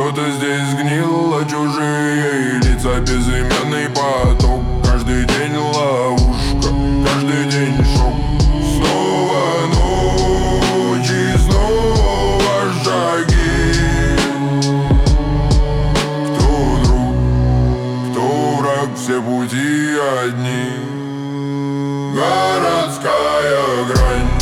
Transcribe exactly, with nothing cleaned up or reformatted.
Что-то здесь сгнило, чужие лица, безымянный поток. Каждый день ловушка, каждый день шок. Снова ночь и снова шаги. Кто друг, кто враг, все пути одни. Городская грань.